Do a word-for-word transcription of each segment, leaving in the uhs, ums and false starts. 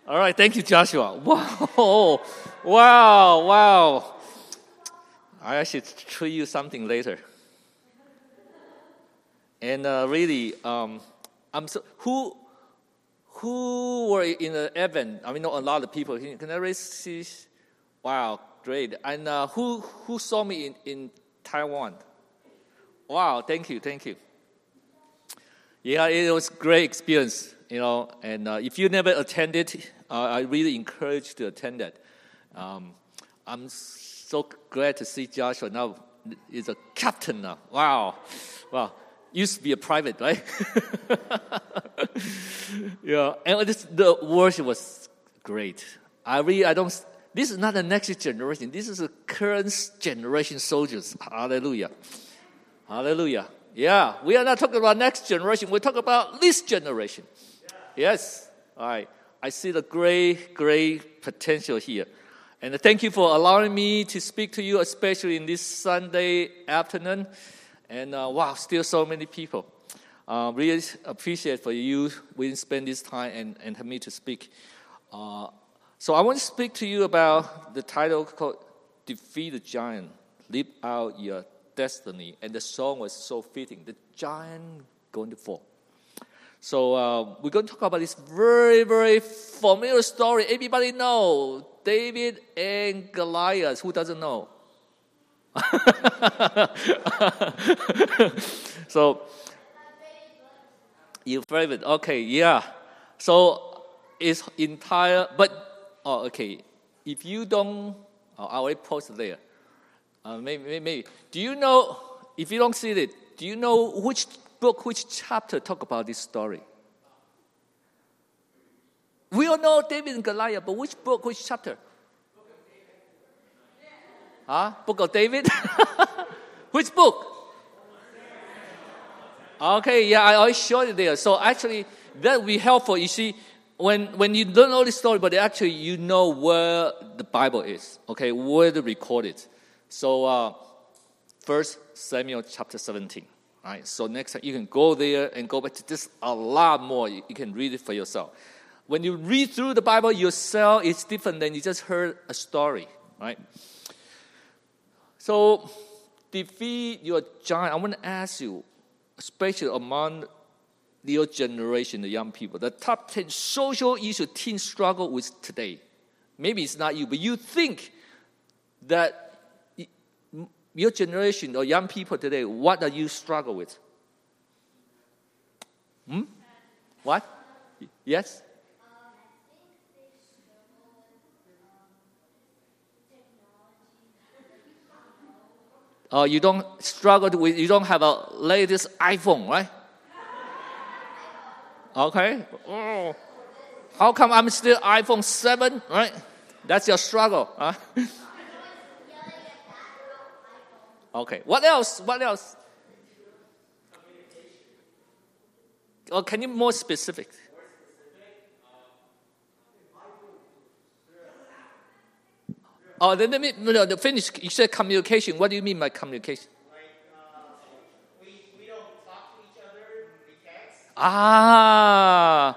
All right, thank you, Joshua. Wow, wow, wow. I should show you something later. And uh, really, um, I'm so who who were in the event? I mean, not a lot of people. Can I raise? See? Wow, great. And uh, who who saw me in, in Taiwan? Wow, thank you, thank you. Yeah, it was a great experience, you know. And uh, if you never attended, uh, I really encourage you to attend that. Um, I'm so glad to see Joshua now is a captain now. Wow, wow. Used to be a private, right? Yeah, and this, the worship was great. I really, I don't. This is not the next generation. This is the current generation soldiers. Hallelujah, hallelujah. Yeah, we are not talking about next generation. We're talking about this generation. Yes, all right. I see the great, great potential here. And thank you for allowing me to speak to you, especially in this Sunday afternoon. And uh, wow, still so many people. Uh, really appreciate for you. We didn't spend this time and, and have me to speak. Uh, so I want to speak to you about the title called Defeat the Giant, Live Out Your Destiny. And the song was so fitting. The giant going to fall. So uh, we're going to talk about this very, very familiar story. Everybody know David and Goliath. Who doesn't know? So, your favorite? Okay, yeah. So it's entire. But oh, okay. If you don't, oh, I already posted there. Uh, maybe, maybe, maybe. Do you know? If you don't see it, do you know which book, which chapter talk about this story? We all know David and Goliath, but which book, which chapter? Huh? Book of David? Which book? Okay, yeah, I always showed it there. So actually, that will be helpful. You see, when when you don't know the story, but actually you know where the Bible is, okay, where to record it. So, uh, First Samuel chapter seventeen. All right, so next time you can go there and go back to this a lot more. You, you can read it for yourself. When you read through the Bible yourself, it's different than you just heard a story, right? So, defeat your giant. I want to ask you, especially among your generation, the young people, the top ten social issues teens struggle with today. Maybe it's not you, but you think that your generation or young people today, what do you struggle with? Hmm? What? Yes? Oh, you don't struggle with, you don't have a latest iPhone, right? Okay. Oh. How come I'm still iPhone seven, right? That's your struggle, huh? Okay. What else? What else? Oh, can you be more specific? Oh, then let me no, no, finish. You said communication. What do you mean by communication? Like, uh, we, we don't talk to each other, we text. Ah.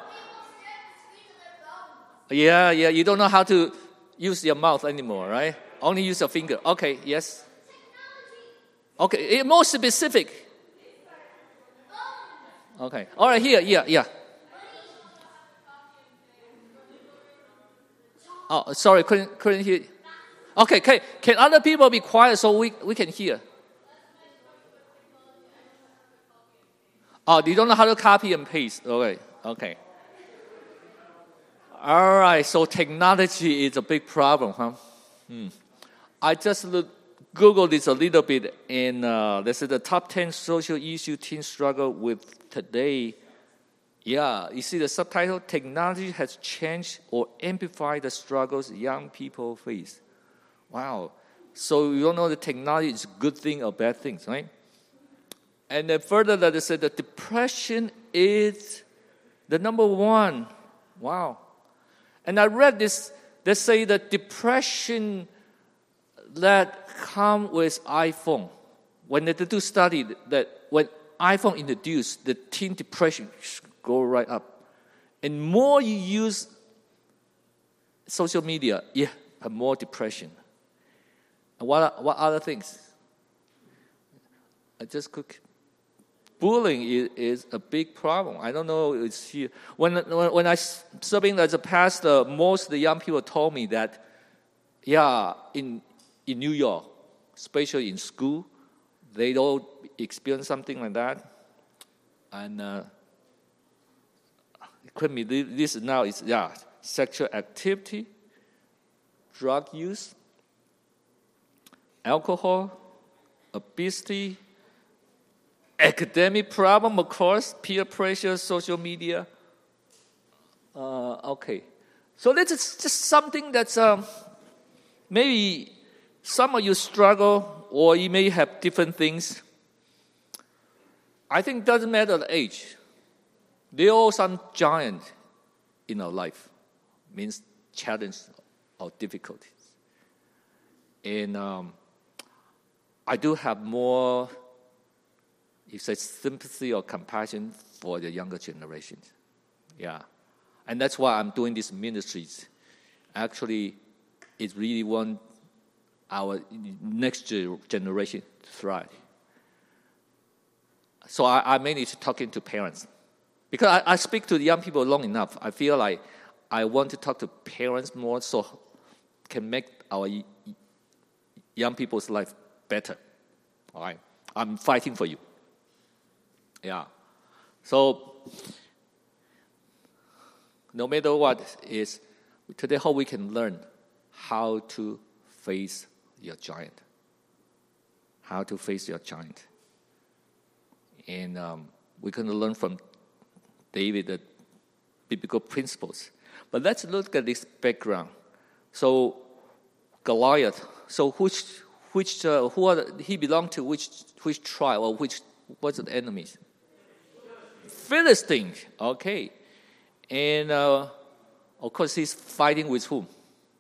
Yeah, yeah. You don't know how to use your mouth anymore, right? Only use your finger. Okay, yes. Okay, more specific. Okay. All right, here, yeah, yeah. Oh, sorry, couldn't couldn't hear. Okay, can, can other people be quiet so we, we can hear? Oh, you don't know how to copy and paste. Okay, okay. All right, so technology is a big problem, huh? Hmm. I just look, Googled this a little bit, and uh, this is the top ten social issues teens struggle with today. Yeah, you see the subtitle, Technology has changed or amplified the struggles young people face. Wow. So you don't know the technology is a good thing or bad thing, right? And then further that they said that depression is the number one. Wow. And I read this, they say that depression that come with iPhone. When they do study that when iPhone introduced, the teen depression go right up. And more you use social media, yeah, have more depression. And what what other things? I just cook. Bullying is, is a big problem. I don't know. It's here. When when, when I serving as a pastor, most of the young people told me that, yeah, in in New York, especially in school, they don't experience something like that. And uh, this now is yeah, sexual activity, drug use, alcohol, obesity, academic problem, of course, peer pressure, social media. Uh, okay. So this is just something that's um, maybe some of you struggle or you may have different things. I think it doesn't matter the age. There are some giant in our life, means challenge or difficulties. And um, I do have more, you say, sympathy or compassion for the younger generations. Yeah. And that's why I'm doing these ministries. Actually, it really want our next generation to thrive. So I, I mainly talking to parents. Because I, I speak to the young people long enough, I feel like I want to talk to parents more so can make our young people's life better. All right? I'm fighting for you. Yeah. So, no matter what is, today how we can learn how to face your giant. How to face your giant. And um, we're going to learn from David the biblical principles. But let's look at this background. So, Goliath. So, which which uh, who are the, he belonged to? Which which tribe or which what's the enemies? Philistine. Okay, and uh, of course he's fighting with whom?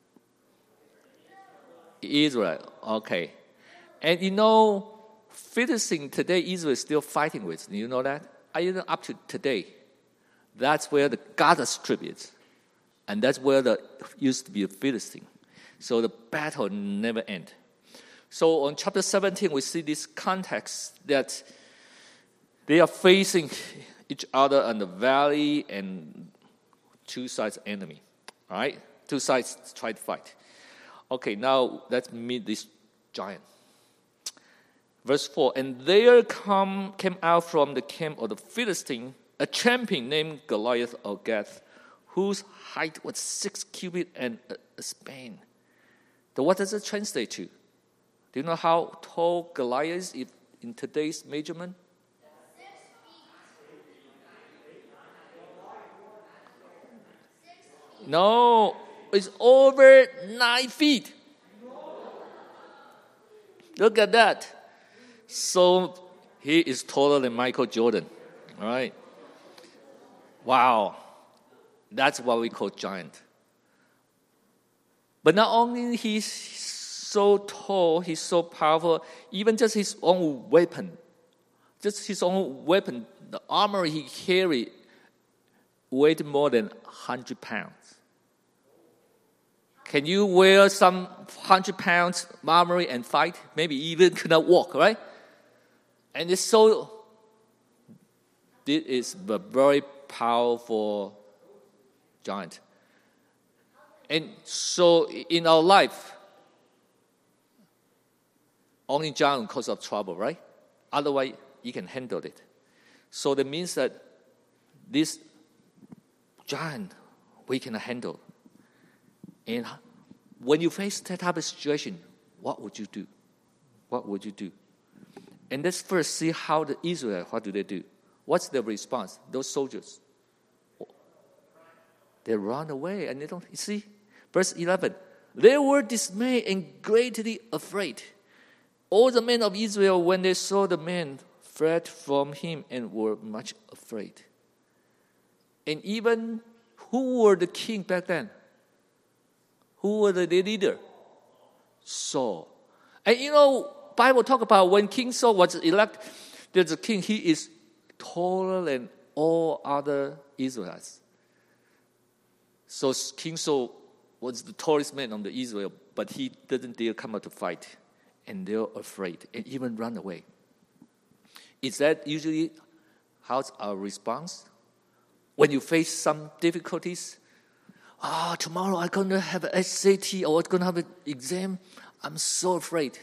Israel. Okay, and you know, Philistine today Israel is still fighting with. Do you know that? Even up to today, that's where the Gaza Strip is, and that's where the used to be a Philistine. So the battle never ends. So on chapter seventeen, we see this context that they are facing each other in the valley and two sides enemy. All right? Two sides try to fight. Okay, now let's meet this giant. Verse four, and there come, came out from the camp of the Philistine a champion named Goliath of Gath, whose height was six cubits and a, a span. So what does it translate to? Do you know how tall Goliath is in today's measurement? No, it's over nine feet. Look at that. So he is taller than Michael Jordan. All right. Wow. That's what we call giant. But not only he's so tall, he's so powerful, even just his own weapon, just his own weapon, the armor he carried weighed more than one hundred pounds. Can you wear some one hundred pounds armor and fight? Maybe even cannot walk, right? And it's so, this is a very powerful giant. And so in our life, only giant cause of trouble, right? Otherwise, you can handle it. So that means that this giant, we can handle. And when you face that type of situation, what would you do? What would you do? And let's first see how the Israel, what do they do? What's their response? Those soldiers, they run away and they don't, you see? Verse eleven, they were dismayed and greatly afraid. All the men of Israel, when they saw the man, fled from him and were much afraid. And even who were the king back then? Who were the leader? Saul. And you know, Bible talk about when King Saul was elected, there's a king, he is taller than all other Israelites. So King Saul was the tallest man on the Israel, but he didn't dare come out to fight. And they're afraid and even run away. Is that usually how's our response? When you face some difficulties, ah, oh, tomorrow I'm going to have an S A T or I'm going to have an exam. I'm so afraid.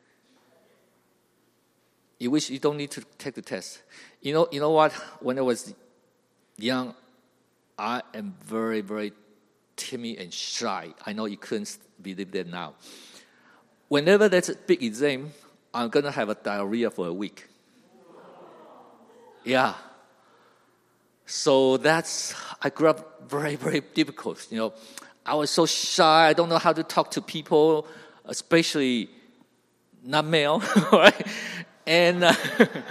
You wish you don't need to take the test. You know, you know what? When I was young, I am very, very timid and shy. I know you couldn't believe that now. Whenever there's a big exam, I'm going to have a diarrhea for a week. Yeah. So that's, I grew up very, very difficult. You know, I was so shy. I don't know how to talk to people, especially not male, right? And uh,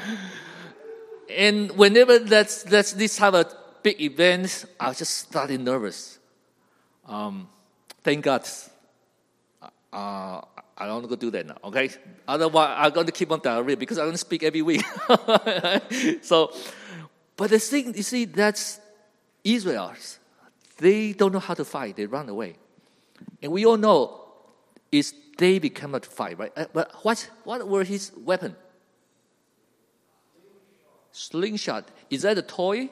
and whenever that's that's this type of big event, I just started nervous. Um, thank God, uh, I don't want to do that now. Okay, otherwise I'm going to keep on diarrhea because I'm going to speak every week. So, but the thing you see, that's Israelites. They don't know how to fight. They run away, and we all know it's David came out to fight, right? But what what were his weapons? Slingshot. Is that a toy?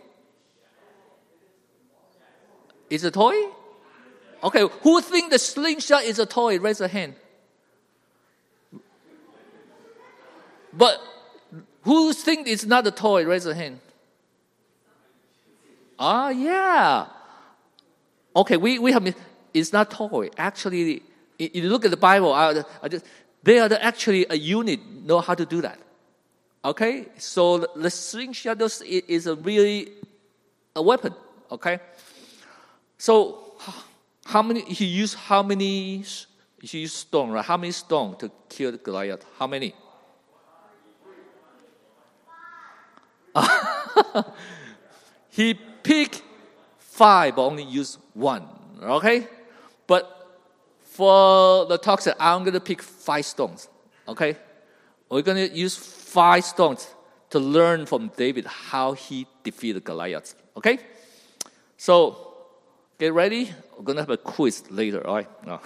Is it a toy? Okay, who think the slingshot is a toy? Raise a hand. But who think it's not a toy? Raise a hand. Ah, yeah. Okay, we, we have, it's not toy. Actually, if you look at the Bible, I, I just, they are actually a unit, know how to do that. Okay, so the slingshot is a really a weapon. Okay, so how many he used? How many he used stone? Right? How many stone to kill Goliath? How many? He picked five, but only used one. Okay, but for the talk, I'm going to pick five stones. Okay, we're going to use five stones to learn from David how he defeated Goliath. Okay? So, get ready. We're going to have a quiz later, all right? No.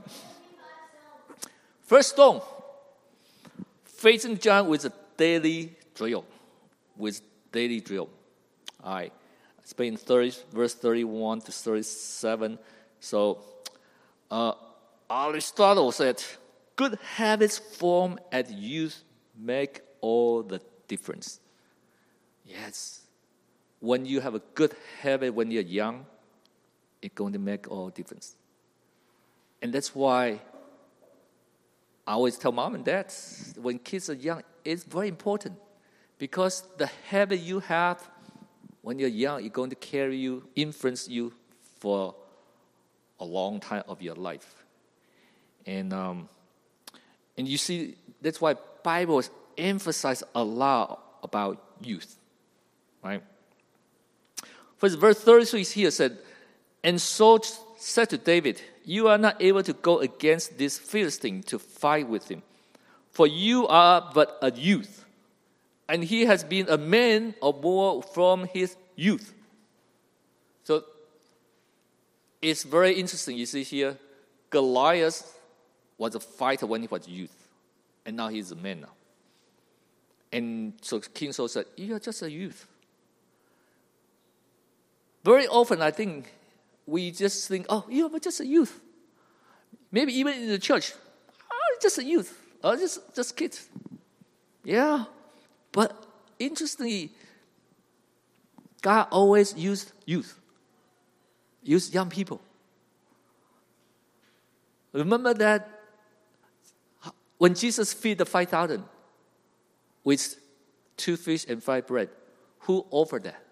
First stone. Facing giant with a daily drill. With daily drill. All right. It's been thirty, verse thirty-one to thirty-seven. So, uh, Aristotle said, good habits formed at youth make all the difference. Yes. When you have a good habit when you're young, it's going to make all the difference. And that's why I always tell mom and dad, when kids are young, it's very important. Because the habit you have when you're young is going to carry you, influence you for a long time of your life. And um, and you see, that's why Bible emphasizes a lot about youth, right? First, verse thirty-three here said, and Saul said to David, you are not able to go against this Philistine to fight with him, for you are but a youth, and he has been a man or more from his youth. So it's very interesting. You see here, Goliath was a fighter when he was youth, and now he's a man now. And so King Saul said, you are just a youth. Very often, I think, we just think, oh, you are just a youth. Maybe even in the church, oh, just a youth, or just, just kids. Yeah, but interestingly, God always used youth, used young people. Remember that when Jesus fed the five thousand with two fish and five bread, who offered that?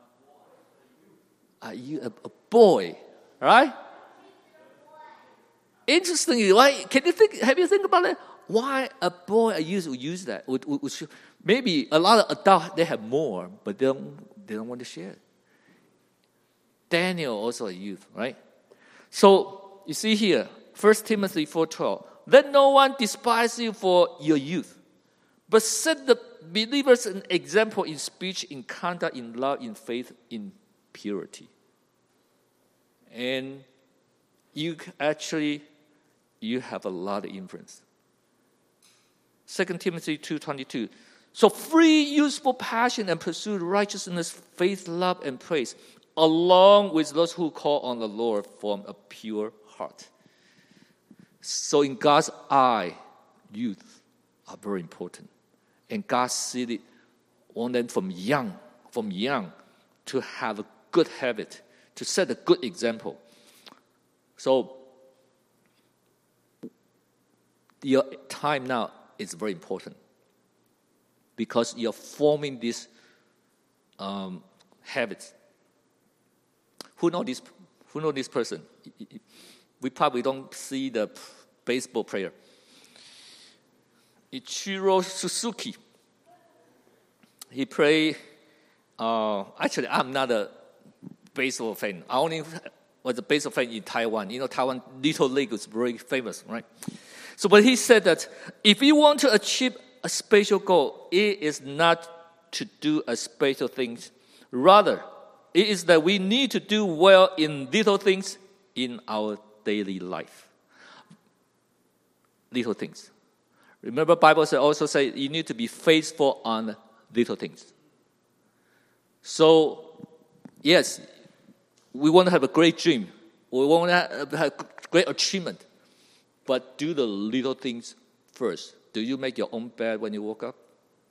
Are you a, a boy, right? Interestingly, right? Can you think? Have you think about it? Why a boy, a youth would use that? Would, would, would, maybe a lot of adults they have more, but they don't. They don't want to share it. Daniel also a youth, right? So you see here, First Timothy four twelve. Let no one despise you for your youth, but set the believers an example in speech, in conduct, in love, in faith, in purity. And you actually, you have a lot of influence. Second Timothy two twenty-two. So free useful passion and pursue righteousness, faith, love, and praise, along with those who call on the Lord from a pure heart. So in God's eye, youth are very important. And God sees it on them from young, from young, to have a good habit, to set a good example. So your time now is very important because you're forming these um, habits. Who know this? Who know this person? We probably don't see the baseball player. Ichiro Suzuki. He played. Uh, actually, I'm not a baseball fan. I only was a baseball fan in Taiwan. You know, Taiwan Little League is very famous, right? So, but he said that if you want to achieve a special goal, it is not to do a special things. Rather, it is that we need to do well in little things in our daily life. Little things. Remember, Bible also say you need to be faithful on little things. So, yes, we want to have a great dream. We want to have great achievement. But do the little things first. Do you make your own bed when you woke up?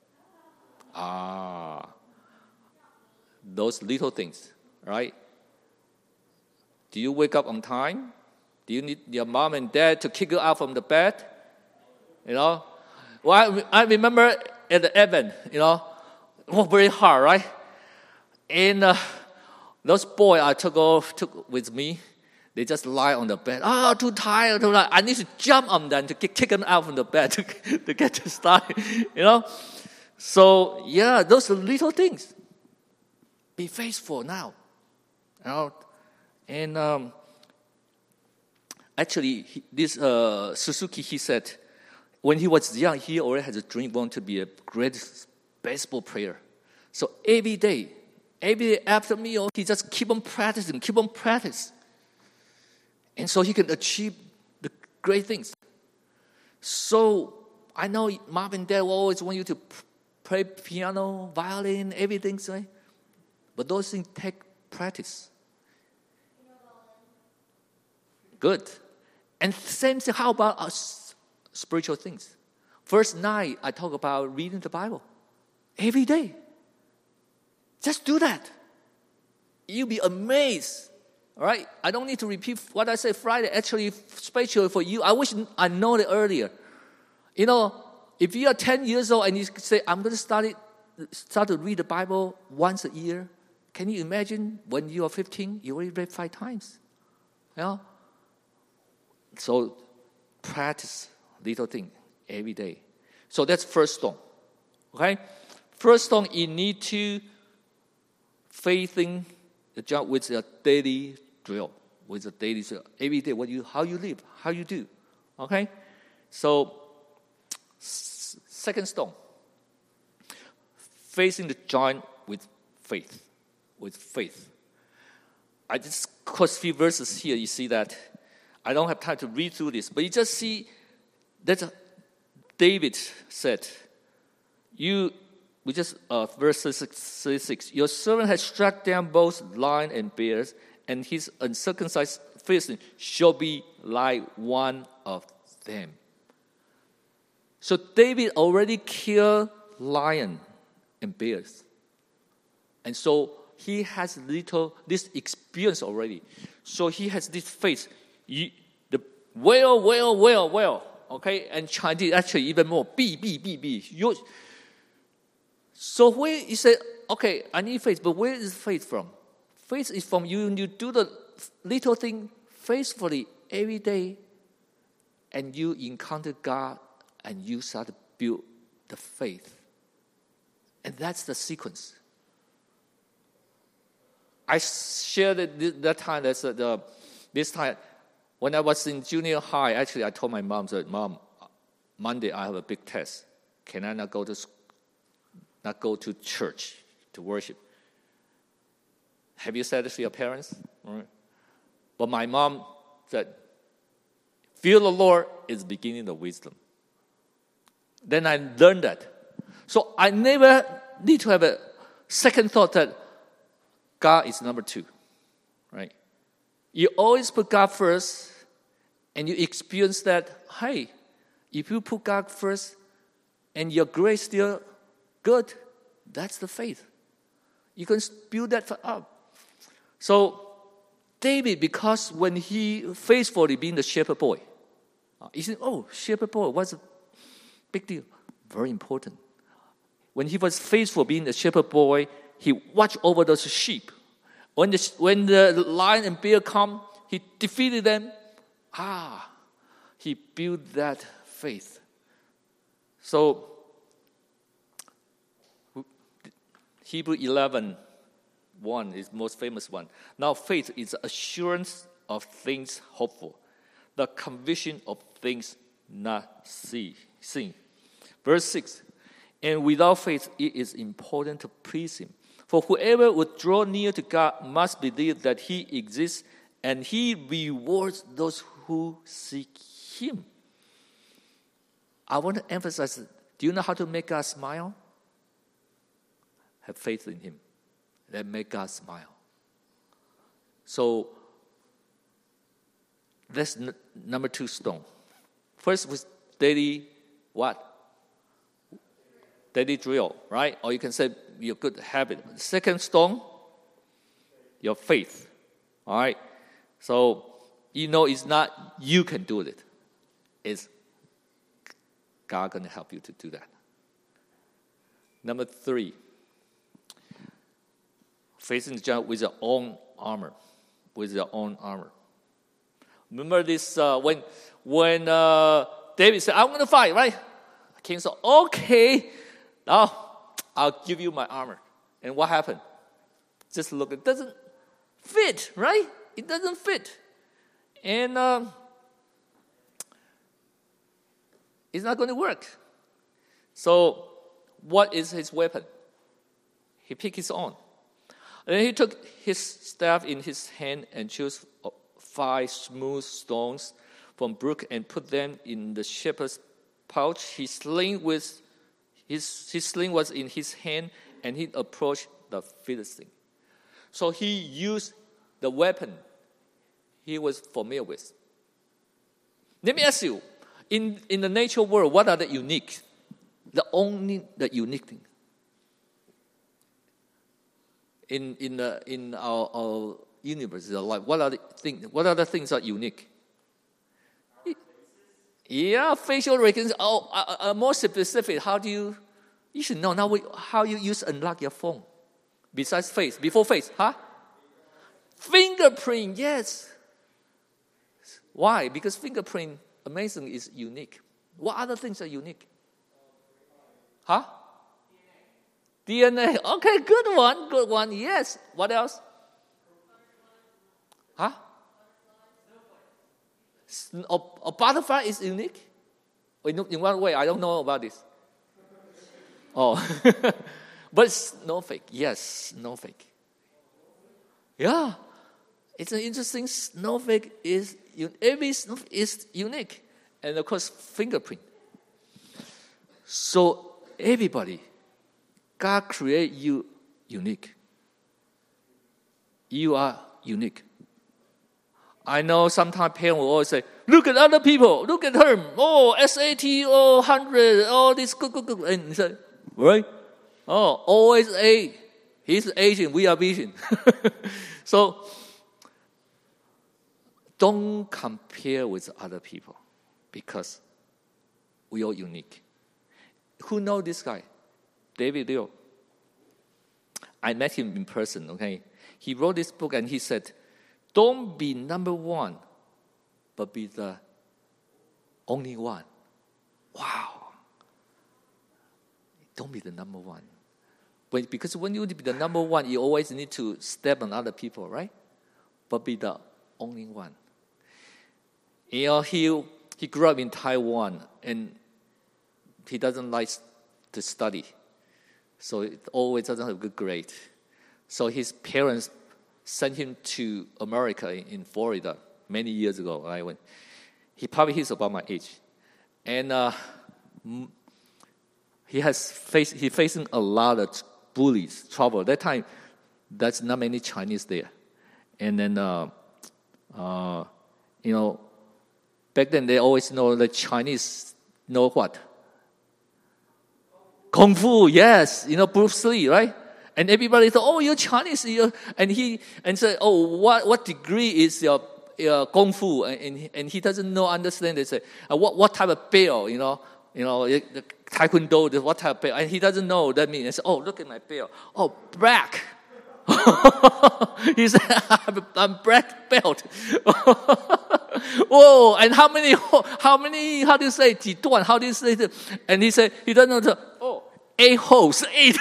Ah, those little things, right? Do you wake up on time? Do you need your mom and dad to kick you out from the bed? You know? Well, I, I remember at the Advent, you know, it was very hard, right? And uh, those boys I took off, took with me, they just lie on the bed. Oh, too tired, too tired. I need to jump on them to get, kick them out from the bed to, to get to start, you know? So, yeah, those are little things. Be faithful now. You know? And um, actually, he, this uh, Suzuki, he said, when he was young, he already had a dream, want to be a great baseball player. So every day, every day after meal, he just keep on practicing, keep on practicing. And so he can achieve the great things. So I know mom and dad will always want you to play piano, violin, everything, right? But those things take practice. Good. And same thing, how about us spiritual things? First night, I talk about reading the Bible. Every day. Just do that. You'll be amazed. All right? I don't need to repeat what I said Friday. Actually, especially for you, I wish I know it earlier. You know, if you are ten years old and you say, I'm going to start, it, start to read the Bible once a year, can you imagine when you are fifteen, you already read five times? You know? So, practice little thing every day. So that's first stone. Okay? First stone, you need to faithing the job with a daily drill, with a daily drill. Every day, what you, how you live, how you do. Okay? So, s- second stone, facing the joint with faith. With faith. I just quote a few verses here. You see that. I don't have time to read through this, but you just see that David said, you, we just, uh, verse thirty-six, your servant has struck down both lion and bears, and his uncircumcised Philistine shall be like one of them. So David already killed lion and bears. And so he has little, this experience already. So he has this faith. You, the well, well, well, well. Okay, and Chinese actually even more. B, B, B, B. You, so where you say, okay, I need faith, but where is faith from? Faith is from you. You do the little thing faithfully every day, and you encounter God, and you start to build the faith. And that's the sequence. I shared it that time. That's the this time when I was in junior high. Actually, I told my mom, "said Mom, Monday I have a big test. Can I not go to not go to church to worship?" Have you said this to your parents? Right. But my mom that fear the Lord is beginning of wisdom. Then I learned that. So I never need to have a second thought that God is number two, right? You always put God first, and you experience that, hey, if you put God first and your grace still good, that's the faith. You can build that up. So David, because when he faithfully being the shepherd boy, he said, oh, shepherd boy, what's a big deal? Very important. When he was faithful being the shepherd boy, he watched over those sheep. When the, when the lion and bear come, he defeated them. Ah, he built that faith. So, Hebrew eleven one is the most famous one. Now faith is assurance of things hoped for, the conviction of things not see, seen. Verse six, and without faith it is important to please him. For whoever would draw near to God must believe that he exists and he rewards those who seek him. I want to emphasize, do you know how to make God smile? Have faith in him. That make God smile. So, that's n- number two stone. First was daily what? Daily drill, right? Or you can say your good habit. Second stone, your faith. All right? So, you know it's not you can do it. It's God going to help you to do that. Number three, facing the giant with your own armor. With your own armor. Remember this, uh, when when uh, David said, I'm going to fight, right? The king said, okay, now I'll give you my armor. And what happened? Just look, it doesn't fit, right? It doesn't fit. And um, it's not going to work. So what is his weapon? He picked his own. And then he took his staff in his hand and chose five smooth stones from brook and put them in the shepherd's pouch. His sling was his, his sling was in his hand, and he approached the Philistine. So he used the weapon he was familiar with. Let me ask you, in, in the natural world, what are the unique? The only the unique thing. In in uh, in our, our universe, our life, what are the things? What are the things that are unique? Yeah, facial recognition. Oh, uh, uh, more specific. How do you? You should know now. We, how you use unlock your phone, besides face, before face, huh? Fingerprint. Yes. Why? Because fingerprint, amazing, is unique. What other things are unique? Huh? D N A. Okay, good one, good one. Yes. What else? Huh? A, a butterfly is unique? In, in what way? I don't know about this. Oh. But snowflake. Yes, snowflake. Yeah. It's an interesting snowflake is every snowflake is unique. And of course, fingerprint. So everybody, God create you unique. You are unique. I know sometimes parents will always say, look at other people, look at her. Oh, S A T, oh, one hundred, oh, this, good, good, good. And he said, right? Oh, always A. He's Asian, we are Asian. So, don't compare with other people because we are unique. Who knows this guy? David Liu. I met him in person, okay? He wrote this book and he said, don't be number one, but be the only one. Wow. Don't be the number one. But because when you be the number one, you always need to step on other people, right? But be the only one. You know, he, he grew up in Taiwan, and he doesn't like to study. So it always doesn't have a good grade. So his parents sent him to America in Florida, many years ago. Right? When he probably he's about my age, and uh, he has faced he facing a lot of bullies, trouble. That time, that's not many Chinese there, and then uh, uh, you know, back then they always know the Chinese know what. Kung Fu, yes, you know Bruce Lee, right? And everybody thought, "Oh, you're Chinese," you're, and he and said, "Oh, what what degree is your, your Kung Fu?" And and he, and he doesn't know, understand. They say, uh, "What what type of belt?" You know, you know, the Taekwondo. The, what type of belt? And he doesn't know. That means, I said, "Oh, look at my belt. Oh, black." He said, "I'm, I'm black belt." Whoa! And how many? How many? How do you say? 几段? How do you say it? And he said he doesn't know. The, oh, eight holes, eight.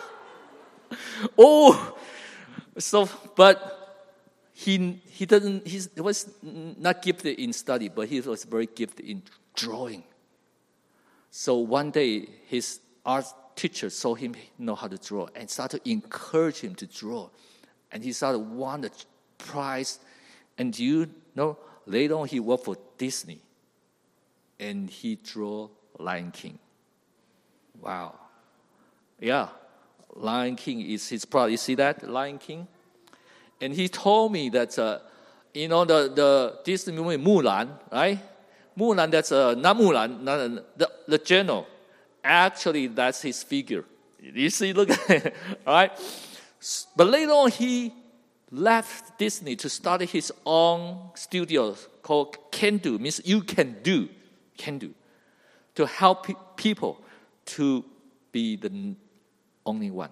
Oh, so but he he doesn't. He was not gifted in study, but he was very gifted in drawing. So one day his art teacher saw him know how to draw and started to encourage him to draw, and he started won the prize. And you know, later on he worked for Disney, and he drew Lion King. Wow, yeah, Lion King is his product. You see that Lion King, and he told me that uh, you know the the Disney movie Mulan, right? Mulan, that's uh, not Mulan, not uh, the the general. Actually, that's his figure. You see, look at it, all right? But later on, he left Disney to start his own studio called Can Do, means you can do, can do, to help pe- people to be the only one.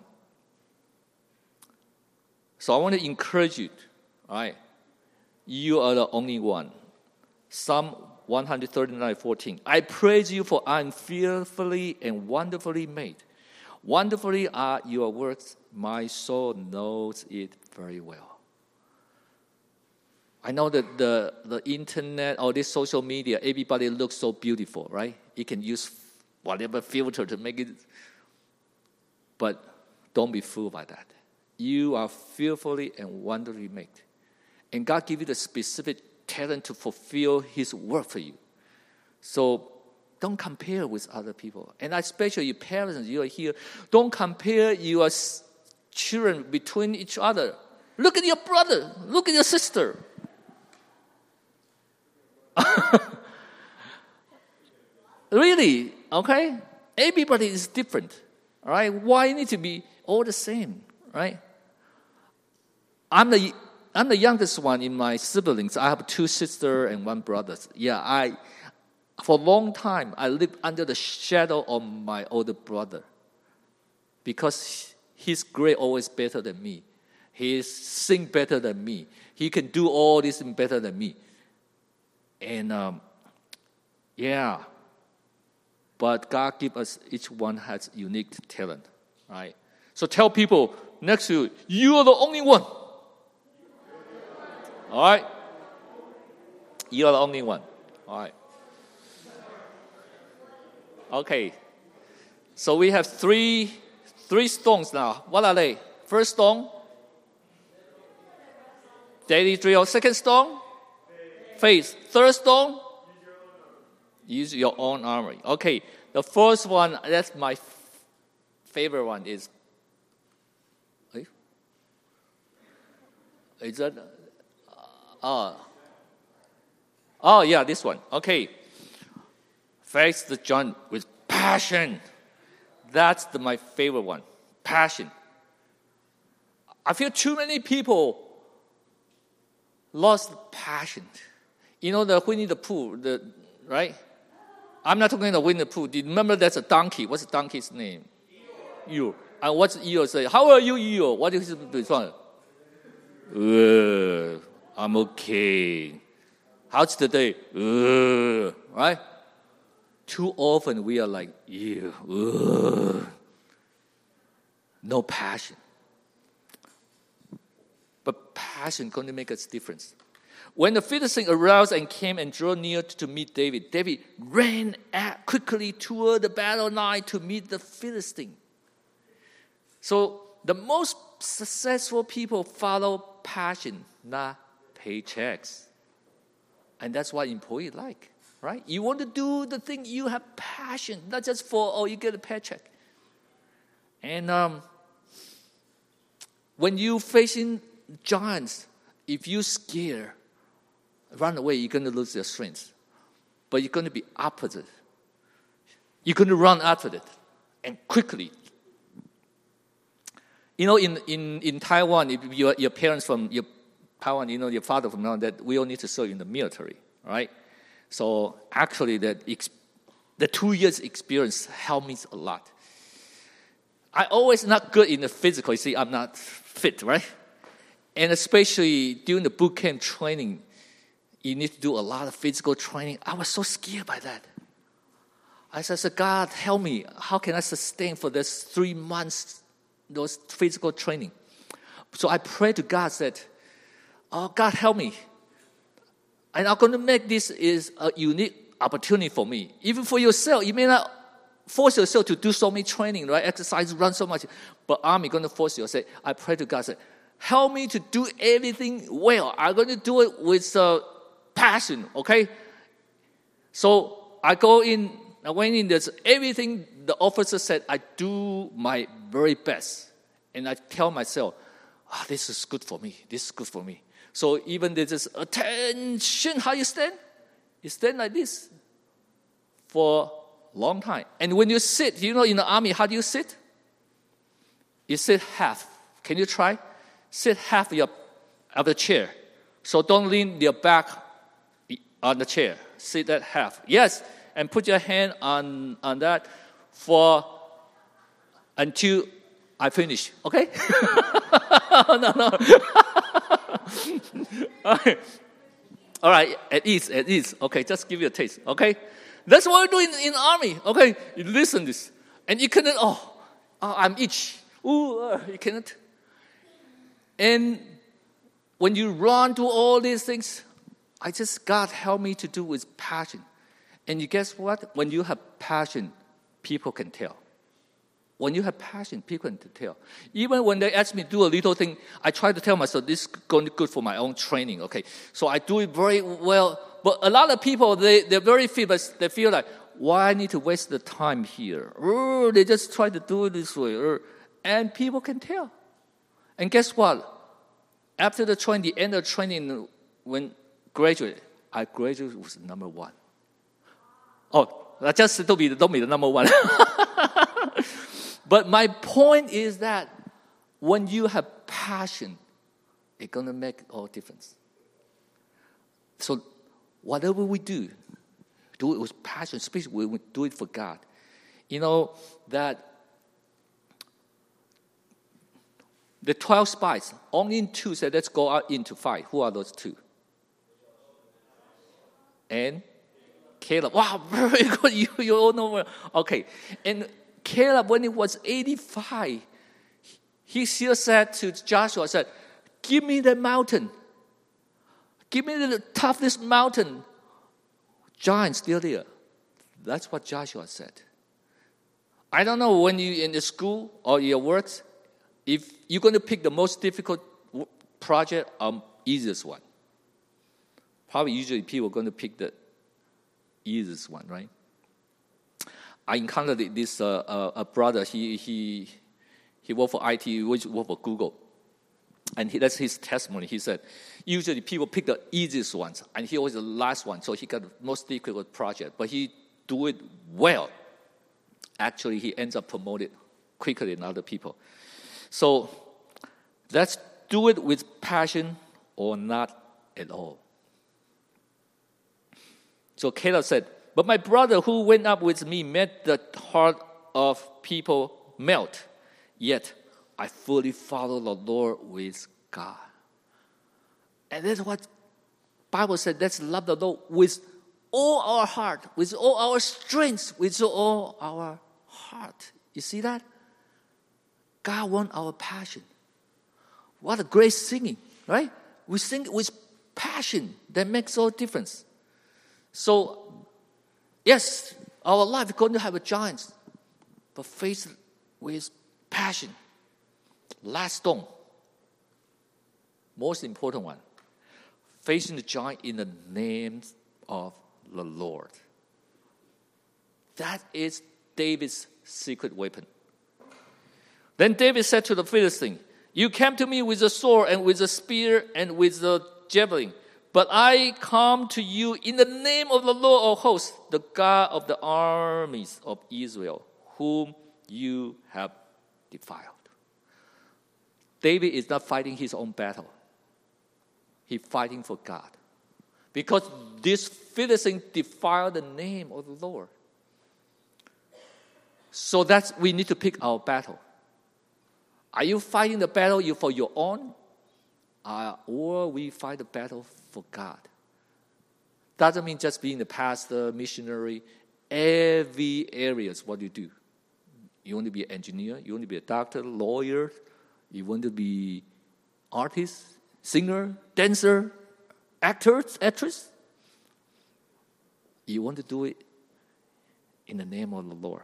So I want to encourage you, all right? You are the only one. Psalm one thirty-nine fourteen. I praise you for I am fearfully and wonderfully made. Wonderfully are your works. My soul knows it very well. I know that the, the internet or this social media, everybody looks so beautiful, right? You can use whatever filter to make it. But don't be fooled by that. You are fearfully and wonderfully made. And God gave you the specific talent to fulfill His work for you. So don't compare with other people. And especially your parents, you are here. Don't compare your children between each other. Look at your brother. Look at your sister. Really, okay? Everybody is different, all right? Why need to be all the same, right? I'm the I'm the youngest one in my siblings. I have two sisters and one brother. Yeah, I for a long time I lived under the shadow of my older brother because his grade always better than me. He sing better than me. He can do all this better than me. And um, yeah, but God give us, each one has unique talent, right? So tell people next to you, you are the only one. All right? You are the only one. All right. Okay. So we have three three stones now. What are they? First stone, daily drill. Second stone, faith. Third stone, use your own armor. Okay. The first one, that's my f- favorite one, is. Is that? Oh. Oh, yeah, this one. Okay. Face the John with passion. That's the, my favorite one. Passion. I feel too many people lost passion. You know the Winnie the Pooh, the, right? I'm not talking about Winnie the Pooh. Do you remember that's a donkey? What's the donkey's name? Eeyore. And what's Eeyore say? How are you, Eeyore? What is his response? Uh, I'm okay. How's the day? Uh, right? Too often we are like, yeah, uh, no passion. But passion going to make us difference. When the Philistine aroused and came and drew near to meet David, David ran at quickly toward the battle line to meet the Philistine. So the most successful people follow passion, not paychecks. And that's what employees like, right? You want to do the thing you have passion, not just for, oh, you get a paycheck. And um, when you facing giants, if you scare, run away, you're going to lose your strength. But you're going to be opposite. You're going to run after it, and quickly. You know, in, in, in Taiwan, if your, your parents from your Taiwan, you know, your father from now, that we all need to serve in the military, right? So actually, that ex- the two years experience helped me a lot. I always not good in the physical. You see, I'm not fit, right? And especially during the boot camp training, you need to do a lot of physical training. I was so scared by that. I said, God, help me. How can I sustain for this three months, those physical training? So I prayed to God, said, oh, God, help me. And I'm going to make this is a unique opportunity for me. Even for yourself, you may not force yourself to do so many training, right? Exercise, run so much. But I'm going to force you. Say, I pray to God, say, help me to do everything well. I'm going to do it with uh, passion, okay? So I go in, I went in, there's everything the officer said, I do my very best. And I tell myself, oh, this is good for me. This is good for me. So even there's this attention, how you stand? You stand like this for a long time. And when you sit, you know, in the army, how do you sit? You sit half. Can you try? Sit half of, your, of the chair. So don't lean your back on the chair. Sit that half. Yes, and put your hand on, on that for until I finish. Okay? no, no. All right. All right, at ease, at ease. Okay, just give you a taste. Okay? That's what we do in, in the army. Okay? You listen to this. And you cannot, oh, oh I'm itch. Ooh, uh, you cannot. And when you run through all these things, I just, God help me to do with passion. And you guess what? When you have passion, people can tell. When you have passion, people can tell. Even when they ask me to do a little thing, I try to tell myself, this is going to be good for my own training, okay? So I do it very well. But a lot of people, they, they're very fit, but they feel like, why I need to waste the time here? Oh, they just try to do it this way. Oh, and people can tell. And guess what? After the training, the end of training, when graduate, I graduated with number one. Oh, I just don't be, don't be the number one. But my point is that when you have passion, it's going to make all difference. So whatever we do, do it with passion, especially when we do it for God. You know that the twelve spies, only two said, let's go out into fight. Who are those two? And Caleb. Wow, very good. You, you all know. Okay. And Caleb, when he was eighty-five, he still said to Joshua, said, give me the mountain. Give me the toughest mountain. Giant still there. That's what Joshua said. I don't know when you in the school or your works, if you're going to pick the most difficult project or easiest one. Probably usually people are going to pick the easiest one, right? I encountered this uh, uh, a brother. He he he worked for I T, which worked for Google, and he, that's his testimony. He said, usually people pick the easiest ones, and he was the last one, so he got the most difficult project. But he do it well. Actually, he ends up promoted quicker than other people. So let's do it with passion or not at all. So Caleb said, but my brother who went up with me made the heart of people melt. Yet I fully follow the Lord with God. And that's what the Bible said. Let's love the Lord with all our heart, with all our strength, with all our heart. You see that? God wants our passion. What a great singing, right? We sing with passion. That makes all difference. So, yes, our life is going to have a giant, but face it with passion. Last stone, most important one. facing the giant in the name of the Lord. That is David's secret weapon. Then David said to the Philistine, you came to me with a sword and with a spear and with a javelin, but I come to you in the name of the Lord of hosts, the God of the armies of Israel, whom you have defiled. David is not fighting his own battle. He's fighting for God. Because this Philistine defiled the name of the Lord. So that's, we need to pick our battle. Are you fighting the battle for your own? Uh, or we fight the battle for God? Doesn't mean just being the pastor, missionary. Every area is what you do. You want to be an engineer. You want to be a doctor, lawyer. You want to be artist, singer, dancer, actor, actress. You want to do it in the name of the Lord.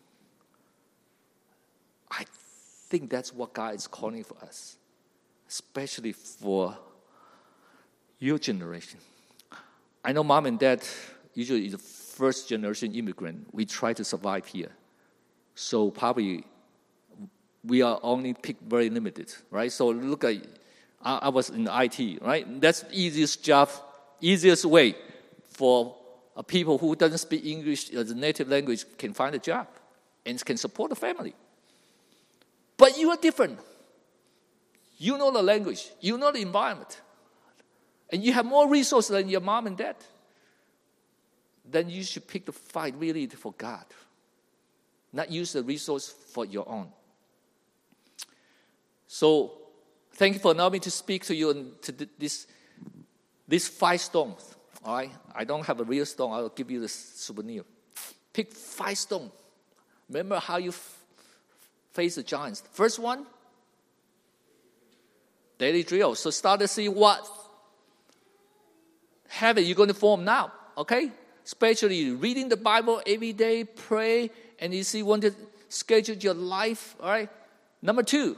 I think that's what God is calling for us, especially for your generation. I know mom and dad usually is a first generation immigrant. We try to survive here. So probably we are only picked very limited, right? So look at, I, I was in I T, right? That's the easiest job, easiest way for a people who doesn't speak English as a native language can find a job and can support a family. But you are different. You know the language. You know the environment. And you have more resources than your mom and dad. Then you should pick the fight really for God. Not use the resource for your own. So, thank you for allowing me to speak to you on to this, these five stones. All right? I don't have a real stone. I'll give you the souvenir. Pick five stones. Remember how you f- face the giants. First one, daily drill. So start to see what habit you're going to form now. Okay? Especially reading the Bible every day, pray, and you see, want to schedule your life. All right? Number two,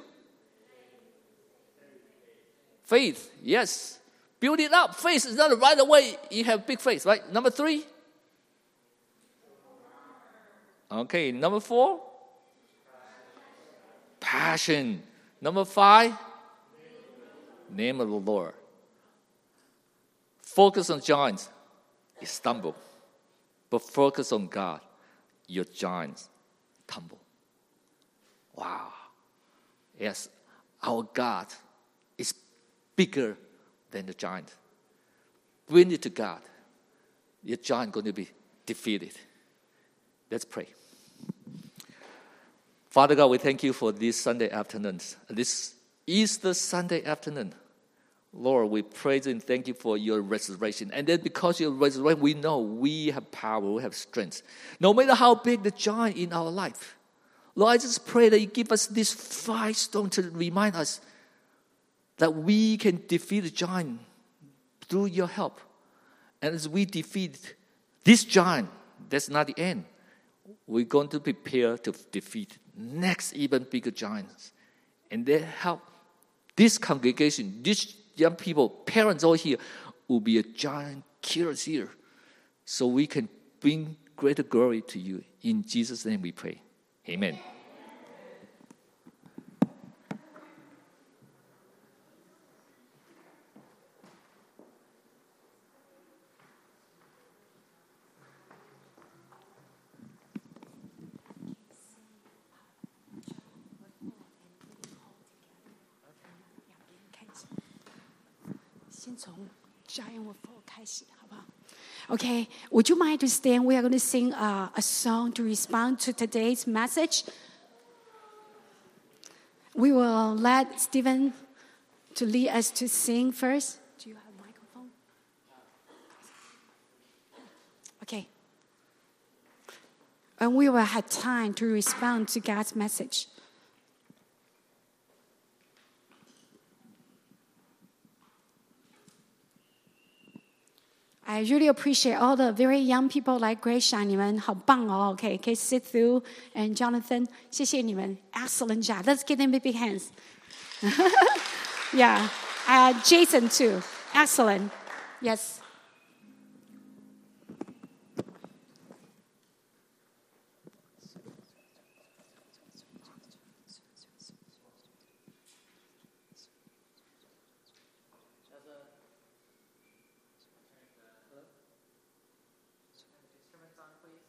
faith. Yes. Build it up. Faith is not right away you have big faith, right? Number three. Okay, number four. Passion. Number five. Name of the Lord. Focus on giants, you stumble. But focus on God, your giants tumble. Wow. Yes, our God is bigger than the giant. Bring it to God. Your giant going to be defeated. Let's pray. Father God, we thank you for this Sunday afternoon, this Easter Sunday afternoon. Lord, we praise and thank you for your resurrection. And then because your resurrection, we know we have power, we have strength. No matter how big the giant in our life. Lord, I just pray that you give us this five stone to remind us that we can defeat the giant through your help. And as we defeat this giant, that's not the end. We're going to prepare to defeat next even bigger giants. And they help this congregation, these young people, parents all here, will be a giant killers here. So we can bring greater glory to you. In Jesus' name we pray. Amen. Okay, would you mind to stand? We are going to sing uh, a song to respond to today's message. We will let Stephen to lead us to sing first. Do you have a microphone? Okay. And we will have time to respond to God's message. I really appreciate all the very young people like Gracia, 你们好棒哦 Okay, okay, sit through. And Jonathan, 谢谢你们 Excellent job. Let's give them big hands. Yeah. Uh, Jason too. Excellent. Yes. Does a hello? Instruments on, please.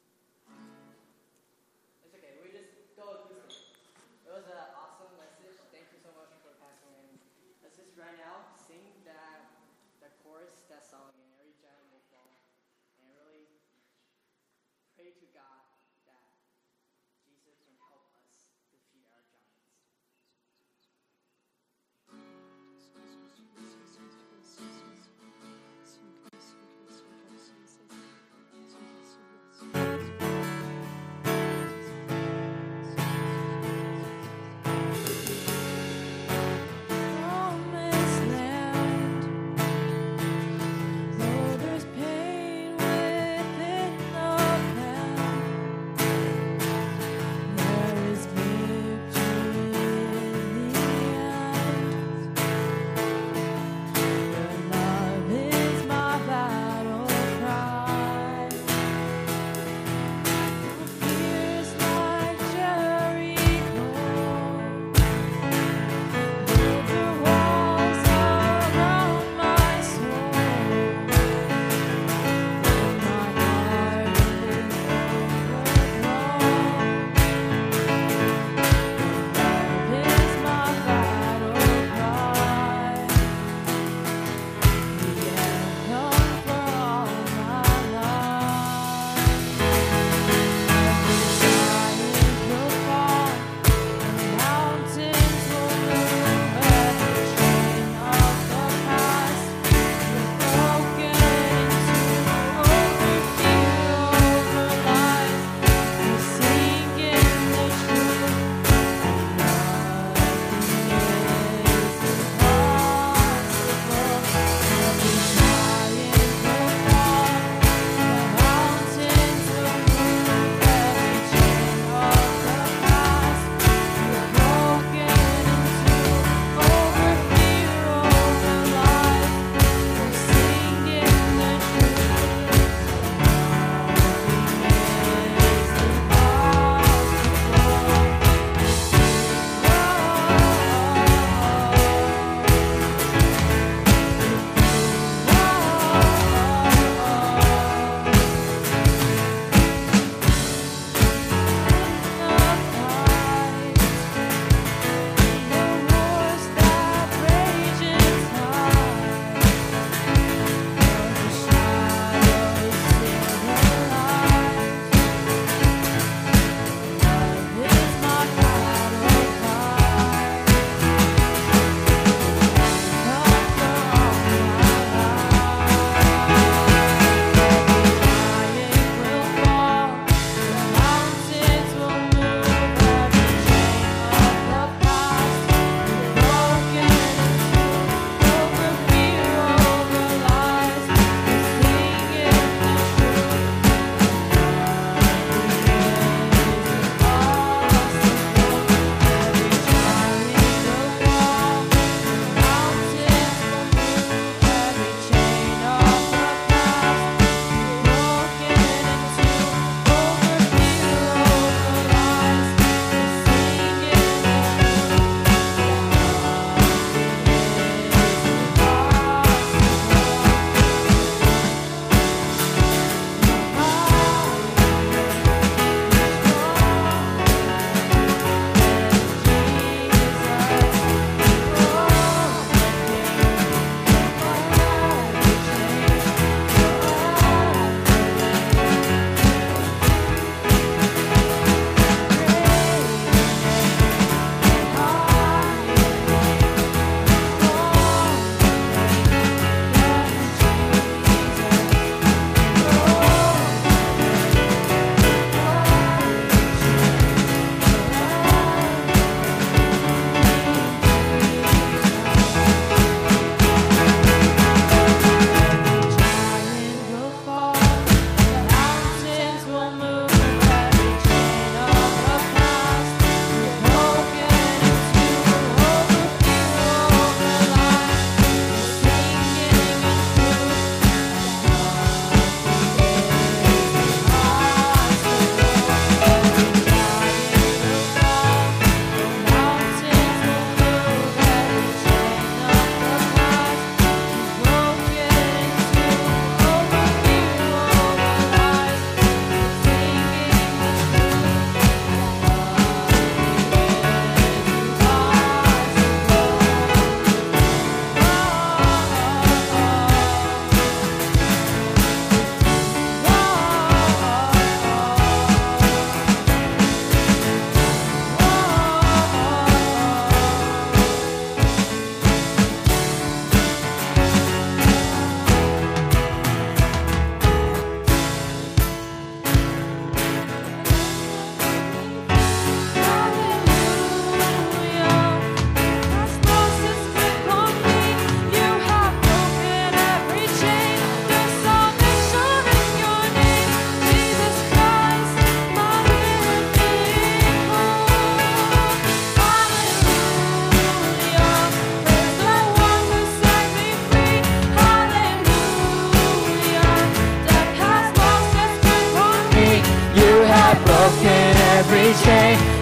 It's okay. We just go acoustic. It was an awesome message. Thank you so much for passing in. Let's just right now sing that the chorus that's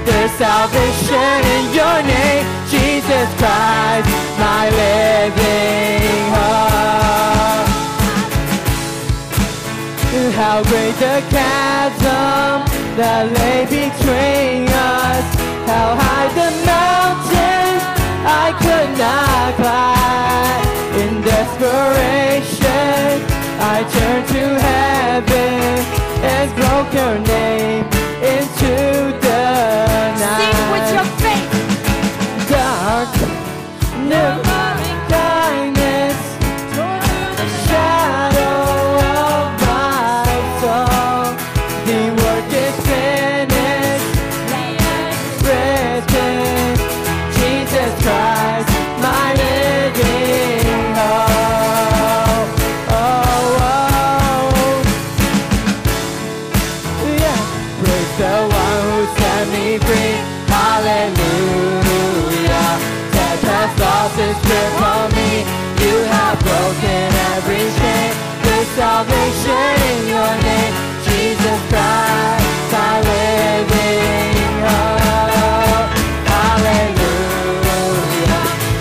There's salvation in your name, Jesus Christ, my living hope. How great the chasm that lay between us. How high the mountain I could not climb. In desperation, I turned to heaven and spoke your name into the night. Sing with your faith. Dark, never-ending kindness, the shadow of my soul. The work is finished, written. Jesus Christ, my living hope. Oh, oh, yeah. Praise the one who set me free. Hallelujah. Death has lost its grip on me. You have broken every chain. There's salvation in your name, Jesus Christ, my living hope. Hallelujah.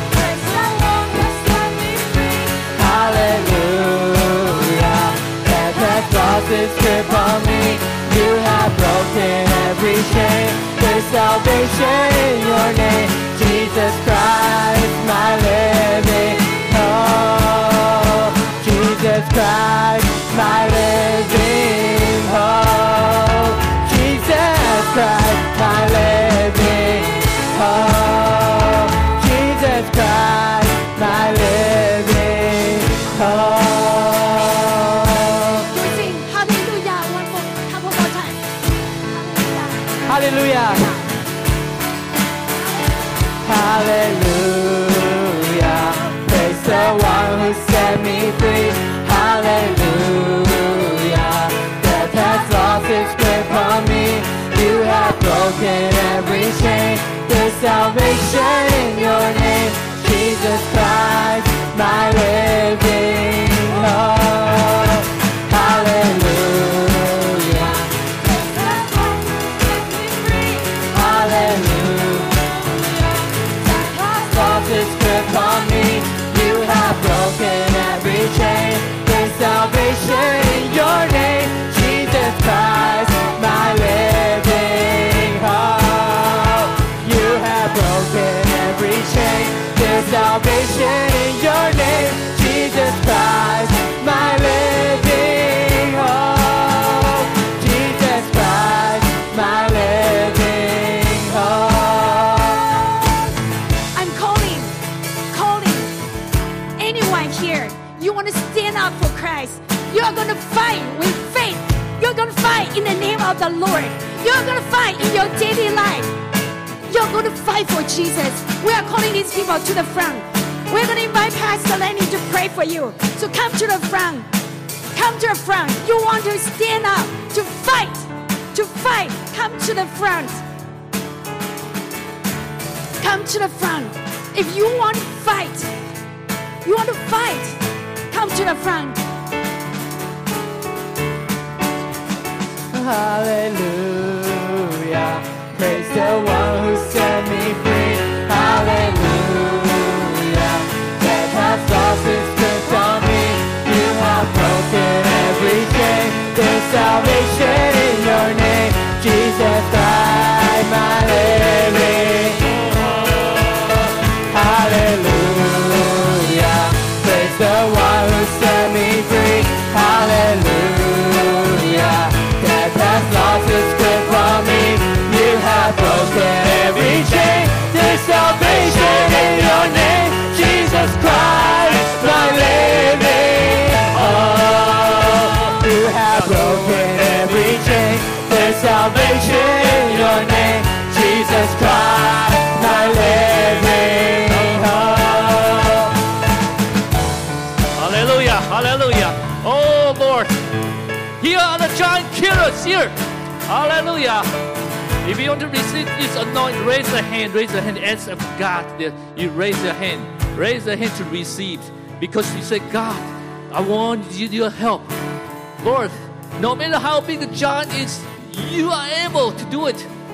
Hallelujah. Death has lost its grip on me. You have broken every chain. There's salvation in your name, Jesus Christ, my living hope. Jesus Christ, my living hope. Jesus Christ, my living hope. Jesus Christ, my living hope. You sing hallelujah one more, couple more times. Hallelujah. Hallelujah. Praise the one who set me free. Hallelujah. Death has lost its grip on me. You have broken every chain. There's salvation in your name, Jesus Christ, my living hope. Hallelujah. Hallelujah. Lost its grip on me. You have broken every chain. There's salvation in your name, Jesus Christ, my living hope. You have broken every chain. There's salvation in your name, Jesus Christ, my living hope. Jesus Christ, my living hope. I'm calling, calling anyone here. You want to stand up for Christ. You are going to fight with faith. You're going to fight in the name of the Lord. You're going to fight in your daily life. You're going to fight for Jesus. We are calling these people to the front. We're going to invite Pastor Lenny to pray for you. So come to the front. Come to the front. You want to stand up to fight. To fight. Come to the front. Come to the front. If you want to fight, you want to fight, come to the front. Hallelujah. Praise the one who set me free. Hallelujah. Death has lost its grip on me. You have broken every chain. There's salvation in your name, Jesus Christ, my living hope. Hallelujah. Praise the one who set me free. Hallelujah. Death has lost its grip on me. You have broken every chain. There's salvation in your name, Jesus Christ, my living hope. You have broken every chain. There's salvation in your name, Jesus Christ, my living hope. Hallelujah, hallelujah. Oh Lord, here are the giant killers here. Hallelujah. If you want to receive this anointing, raise a hand, raise a hand, ask of God that you raise your hand. Raise your hand to receive. Because you say, God, I want you, your help. Lord, no matter how big the giant is, you are able to do it.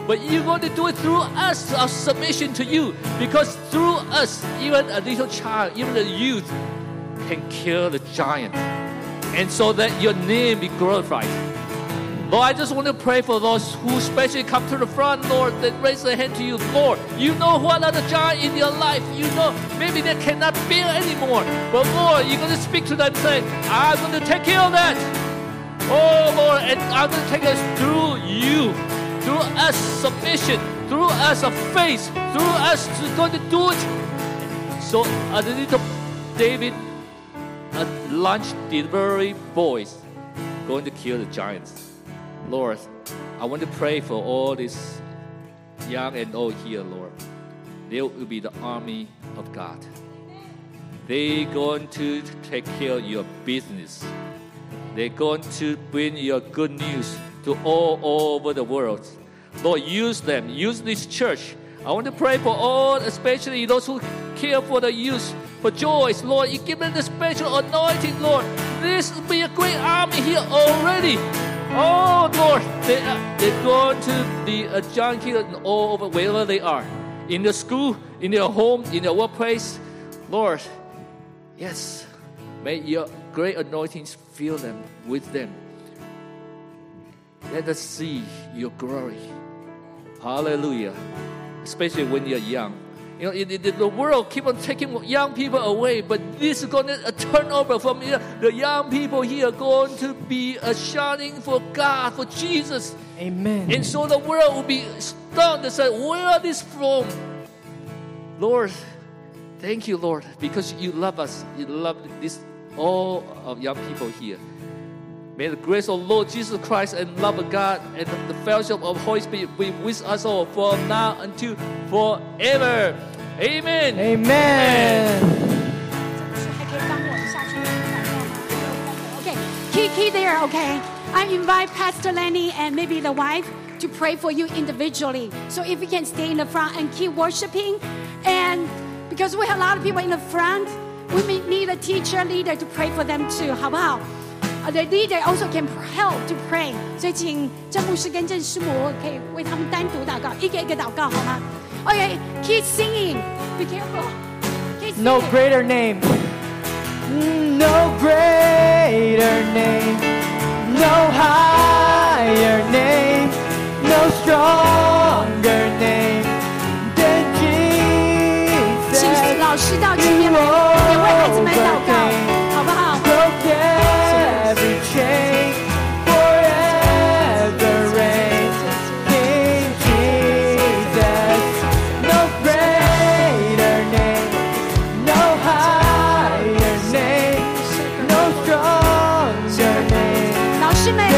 but you're going to do it through us, our submission to you. Because through us, even a little child, even a youth can kill the giant. And so that your name be glorified. Lord, I just want to pray for those who especially come to the front, Lord, that raise their hand to you. Lord, you know what are the giants in your life. You know maybe they cannot bear anymore. But Lord, you're going to speak to them and say, I'm going to take care of that. Oh, Lord, and I'm going to take us through you, through us submission, through us of faith, through us to going to do it. So a little David, a lunch delivery boys, going to kill the giants. Lord, I want to pray for all these young and old here, Lord. They will be the army of God. They're going to take care of your business. They're going to bring your good news to all, all over the world. Lord, use them. Use this church. I want to pray for all, especially those who care for the youth, for Joyce. Lord, you give them the special anointing, Lord. This will be a great army here already. Oh, Lord, they are, they're going to be a giant killer all over, wherever they are. In the school, in their home, in their workplace. Lord, yes, may your great anointings fill them with them. Let us see your glory. Hallelujah. Especially when you're young. You know, in, in the world keep on taking young people away, but this is going to a turnover from you know, the young people here going to be a shining for God, for Jesus. Amen. And so the world will be stunned and say, where are these from? Lord, thank you, Lord, because you love us. You love this all of young people here. May the grace of Lord Jesus Christ and love of God and the fellowship of Holy Spirit be with us all from now until forever. Amen. Amen. Okay, keep, keep there, okay? I invite Pastor Lenny and maybe the wife to pray for you individually. So if you can stay in the front and keep worshiping. And because we have a lot of people in the front, we may need a teacher, leader to pray for them too, 好不好？ The leader also can help to pray. 所以请郑牧师跟郑师母可以为他们单独祷告，一个一个祷告好吗？ Okay, keep singing. Be careful. Keep singing. No greater name. No greater name. No higher name. No stronger name than Jesus. 请老师到前面来，也为孩子们祷告，好不好？ Every chain forever reigns. King Jesus, no greater name, no higher name, no stronger name. 老师们